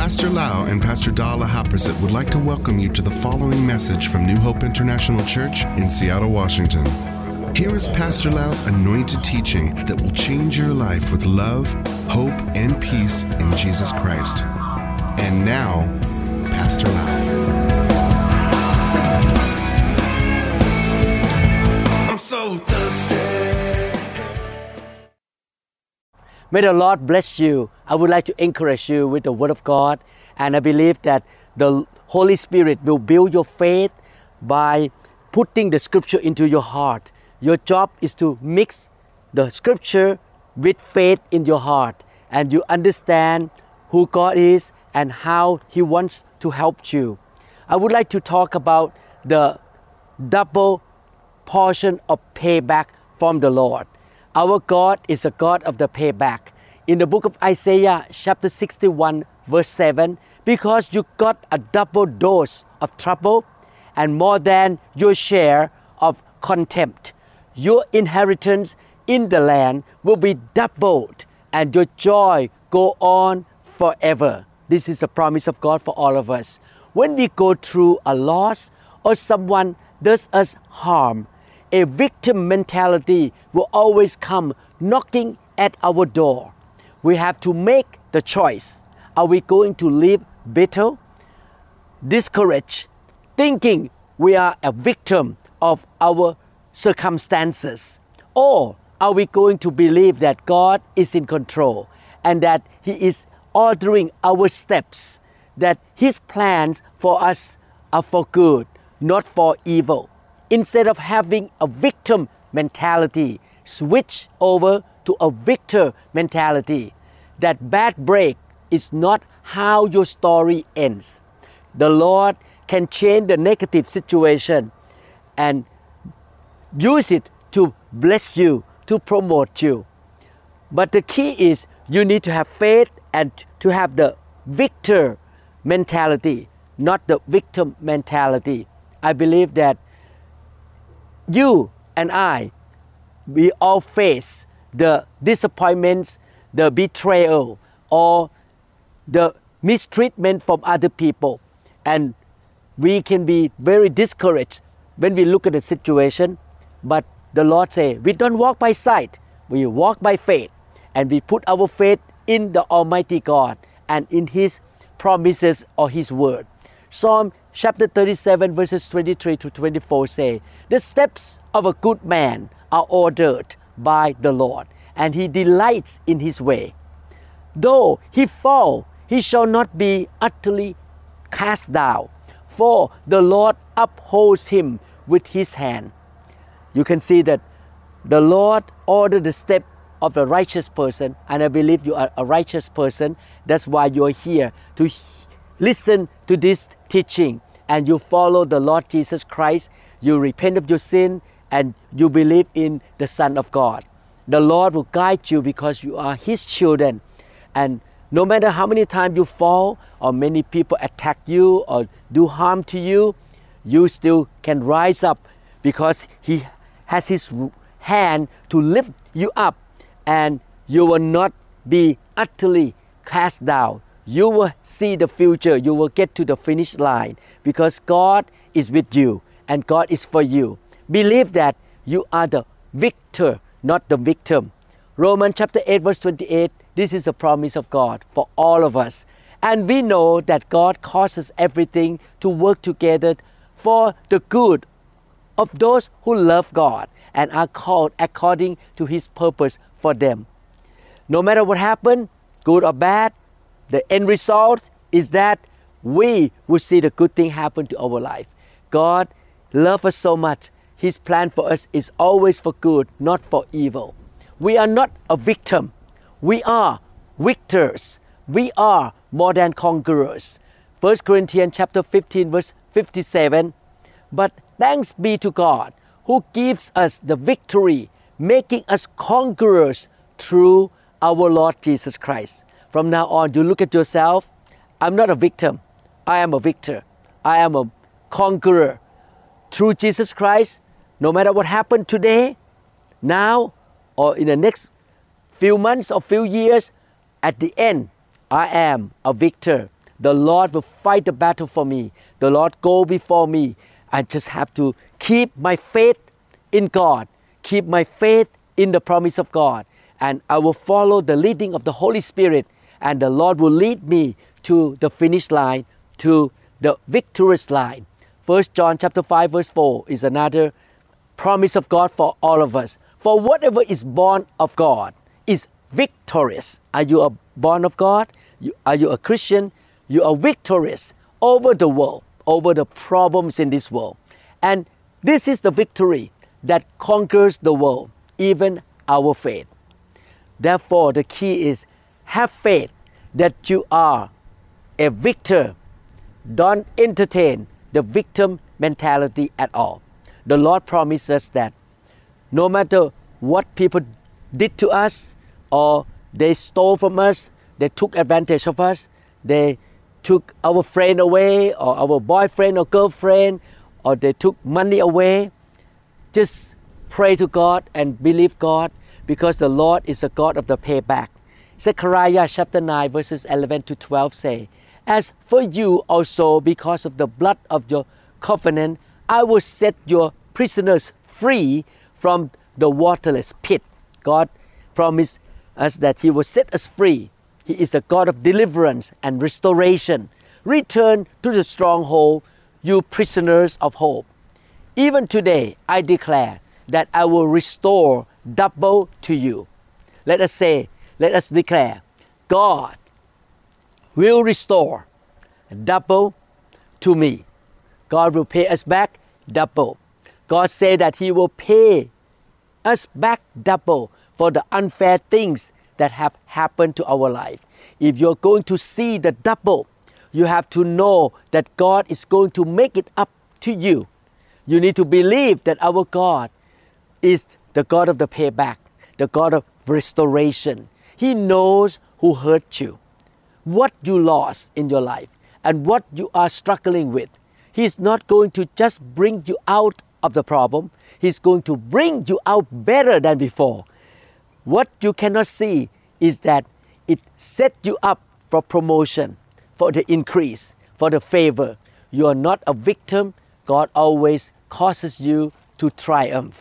Pastor Lau and Pastor Dala Haprasit would like to welcome you to the following message from New Hope International Church in Seattle, Washington. Here is Pastor Lau's anointed teaching that will change your life with love, hope, and peace in Jesus Christ. And now, Pastor Lau. I'm so thirsty. May the Lord bless you. I would like to encourage you with the Word of God, and I believe that the Holy Spirit will build your faith by putting the Scripture into your heart. Your job is to mix the Scripture with faith in your heart, and you understand who God is and how He wants to help you. I would like to talk about the double portion of payback from the Lord. Our God is a God of the payback. In the book of Isaiah chapter 61 verse 7, because you got a double dose of trouble and more than your share of contempt, your inheritance in the land will be doubled and your joy go on forever. This is a promise of God for all of us. When we go through a loss or someone does us harm, a victim mentality will always come knocking at our door. We have to make the choice. Are we going to live bitter, discouraged, thinking we are a victim of our circumstances? Or are we going to believe that God is in control and that He is ordering our steps, that His plans for us are for good, not for evil? Instead of having a victim mentality, switch over to a victor mentality. That bad break is not how your story ends. The Lord can change the negative situation and use it to bless you, to promote you. But the key is you need to have faith and to have the victor mentality, not the victim mentality. I believe that you and I, we all face the disappointments, the betrayal, or the mistreatment from other people. And we can be very discouraged when we look at the situation. But the Lord says, we don't walk by sight, we walk by faith. And we put our faith in the Almighty God and in His promises or His word. Psalm chapter 37 verses 23 to 24 say, the steps of a good man are ordered by the Lord, and he delights in his way. Though he fall, he shall not be utterly cast down, for the Lord upholds him with His hand. You can see that the Lord ordered the step of the righteous person, and I believe you are a righteous person. That's why you are here to listen to this teaching, and you follow the Lord Jesus Christ. You repent of your sin and you believe in the Son of God. The Lord will guide you because you are His children. And no matter how many times you fall or many people attack you or do harm to you, you still can rise up because He has His hand to lift you up, and you will not be utterly cast down. You will see the future. You will get to the finish line because God is with you and God is for you. Believe that you are the victor, not the victim. Romans chapter 8 verse 28, this is a promise of God for all of us. And we know that God causes everything to work together for the good of those who love God and are called according to His purpose for them. No matter what happened, good or bad, the end result is that we will see the good thing happen to our life. God loves us so much. His plan for us is always for good, not for evil. We are not a victim. We are victors. We are more than conquerors. 1 Corinthians chapter 15 verse 57. But thanks be to God who gives us the victory, making us conquerors through our Lord Jesus Christ. From now on, you look at yourself. I'm not a victim. I am a victor. I am a conqueror. Through Jesus Christ, no matter what happened today, now, or in the next few months or few years, at the end, I am a victor. The Lord will fight the battle for me. The Lord go before me. I just have to keep my faith in God, keep my faith in the promise of God, and I will follow the leading of the Holy Spirit, and the Lord will lead me to the finish line, to the victorious line. 1 John chapter 5 verse 4 is another promise of God for all of us. For whatever is born of God is victorious. Are you a born of God? Are you a Christian? You are victorious over the world, over the problems in this world. And this is the victory that conquers the world, even our faith. Therefore, the key is have faith that you are a victor. Don't entertain the victim mentality at all. The Lord promises that no matter what people did to us, or they stole from us, they took advantage of us, they took our friend away, or our boyfriend or girlfriend, or they took money away, just pray to God and believe God, because the Lord is a God of the payback. Zechariah chapter 9 verses 11 to 12 say, As for you also, because of the blood of your covenant, I will set your prisoners free from the waterless pit. God promised us that He will set us free. He is a God of deliverance and restoration. Return to the stronghold, you prisoners of hope. Even today, I declare that I will restore double to you. Let us declare, God will restore double to me. God will pay us back double. God said that He will pay us back double for the unfair things that have happened to our life. If you're going to see the double, you have to know that God is going to make it up to you. You need to believe that our God is the God of the payback, the God of restoration. He knows who hurt you, what you lost in your life, and what you are struggling with. He's not going to just bring you out of the problem. He's going to bring you out better than before. What you cannot see is that it set you up for promotion, for the increase, for the favor. You are not a victim. God always causes you to triumph.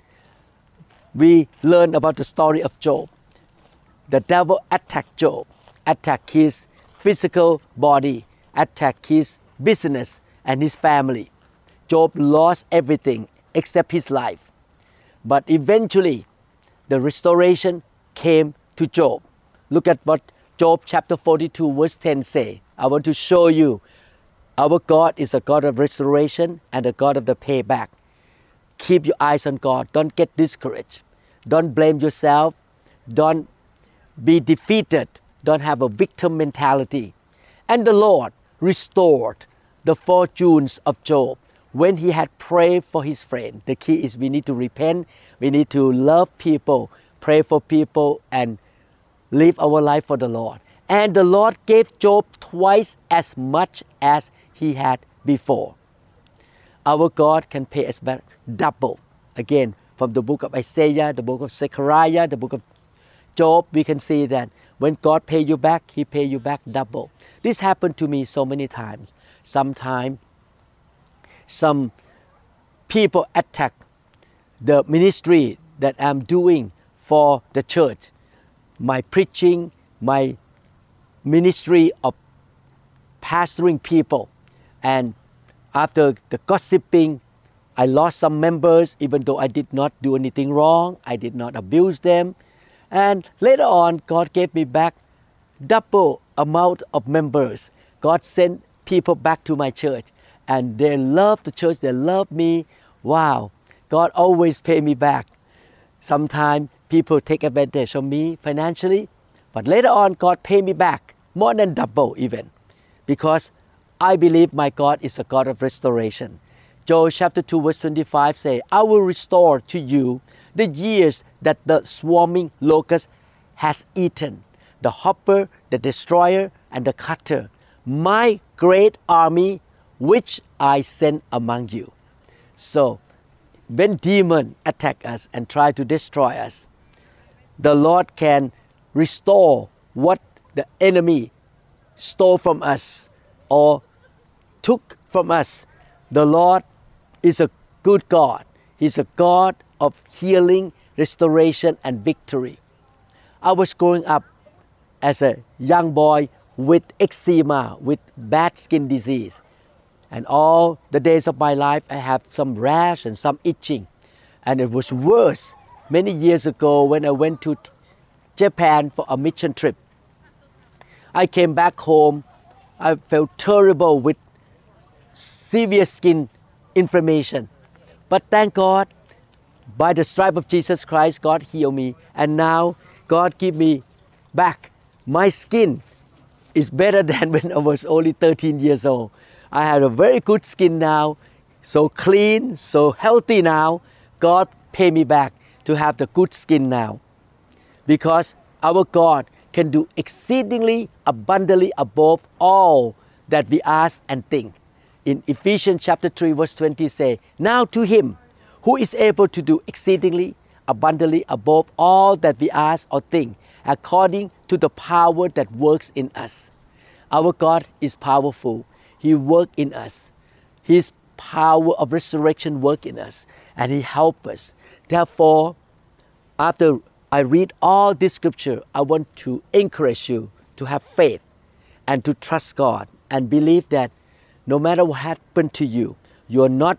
We learn about the story of Job. The devil attacked Job, attacked his physical body, attacked his business and his family. Job lost everything except his life. But eventually, the restoration came to Job. Look at what Job chapter 42 verse 10 say. I want to show you our God is a God of restoration and a God of the payback. Keep your eyes on God. Don't get discouraged. Don't blame yourself. Don't be defeated. Don't have a victim mentality. And the Lord restored the fortunes of Job when he had prayed for his friend. The key is we need to repent. We need to love people, pray for people, and live our life for the Lord. And the Lord gave Job twice as much as he had before. Our God can pay us back double. Again, from the book of Isaiah, the book of Zechariah, the book of Job, we can see that when God pays you back, He pays you back double. This happened to me so many times. Sometimes some people attack the ministry that I'm doing for the church, my preaching, my ministry of pastoring people. And after the gossiping, I lost some members, even though I did not do anything wrong. I did not abuse them. And later on, God gave me back double amount of members. God sent people back to my church, and they love the church. They love me. Wow, God always pay me back. Sometimes people take advantage of me financially, but later on, God pay me back more than double even, because I believe my God is a God of restoration. Joel chapter 2 verse 25 say, I will restore to you the years that the swarming locust has eaten, the hopper, the destroyer, and the cutter, my great army which I send among you. So, when demons attack us and try to destroy us, the Lord can restore what the enemy stole from us or took from us. The Lord is a good God. He's a God of healing, restoration, and victory. I was growing up as a young boy with eczema, with bad skin disease. And all the days of my life, I have some rash and some itching. And it was worse many years ago when I went to Japan for a mission trip. I came back home. I felt terrible with severe skin inflammation. But thank God, by the stripe of Jesus Christ, God healed me. And now God give me back. My skin is better than when I was only 13 years old. I have a very good skin now, so clean, so healthy now. God pay me back to have the good skin now. Because our God can do exceedingly abundantly above all that we ask and think. In Ephesians chapter 3 verse 20 say, now to Him who is able to do exceedingly abundantly above all that we ask or think, according to the power that works in us. Our God is powerful. He works in us. His power of resurrection works in us, and He helps us. Therefore, after I read all this scripture, I want to encourage you to have faith and to trust God and believe that no matter what happened to you, you are not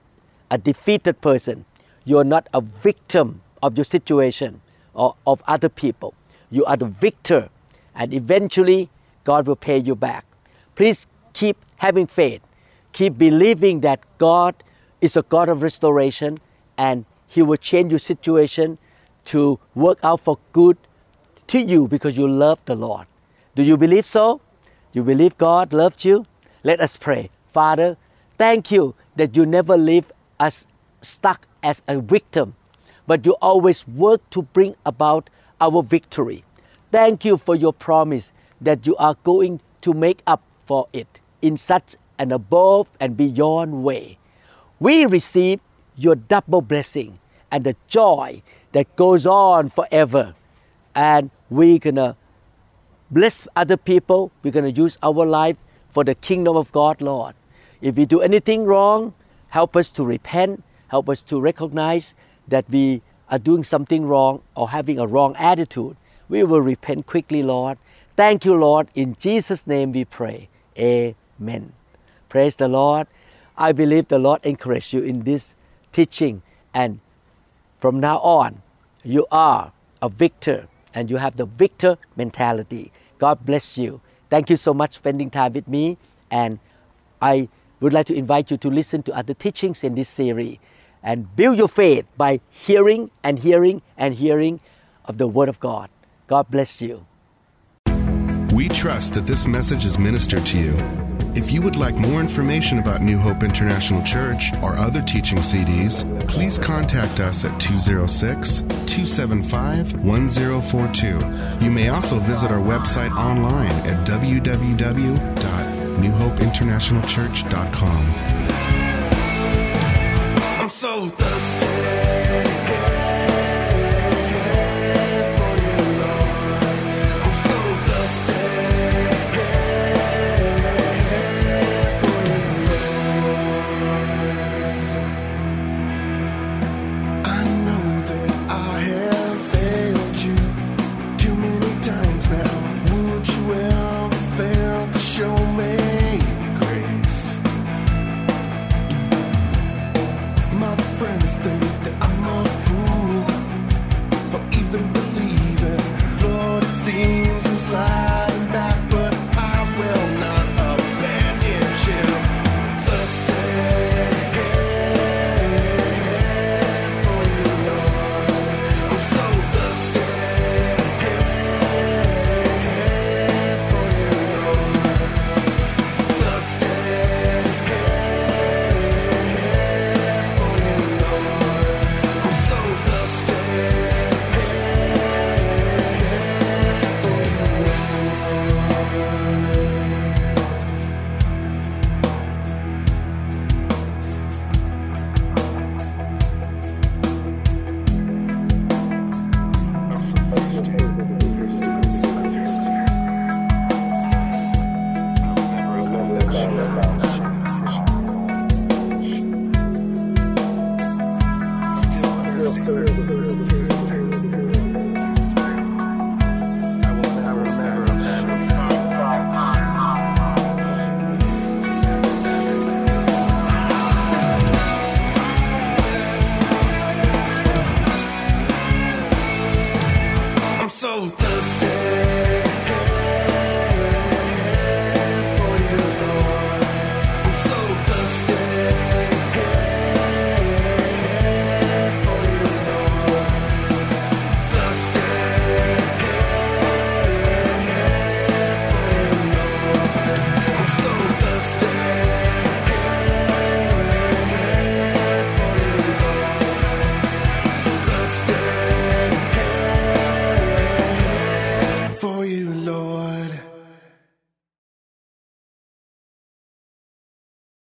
a defeated person. You are not a victim of your situation or of other people. You are the victor, and eventually God will pay you back. Please keep having faith. Keep believing that God is a God of restoration, and He will change your situation to work out for good to you because you love the Lord. Do you believe so? You believe God loves you? Let us pray. Father, thank you that you never leave us stuck as a victim, but you always work to bring about our victory. Thank you for your promise that you are going to make up for it in such an above and beyond way. We receive your double blessing and the joy that goes on forever. And we're going to bless other people. We're going to use our life for the kingdom of God, Lord. If we do anything wrong, help us to repent. Help us to recognize that we are doing something wrong or having a wrong attitude. We will repent quickly, Lord. Thank you, Lord. In Jesus' name we pray. Amen. Praise the Lord. I believe the Lord encouraged you in this teaching. And from now on, you are a victor and you have the victor mentality. God bless you. Thank you so much for spending time with me. And I would like to invite you to listen to other teachings in this series and build your faith by hearing and hearing and hearing of the Word of God. God bless you. We trust that this message is ministered to you. If you would like more information about New Hope International Church or other teaching CDs, please contact us at 206-275-1042. You may also visit our website online at www.newhopeinternationalchurch.com. I'm so thirsty.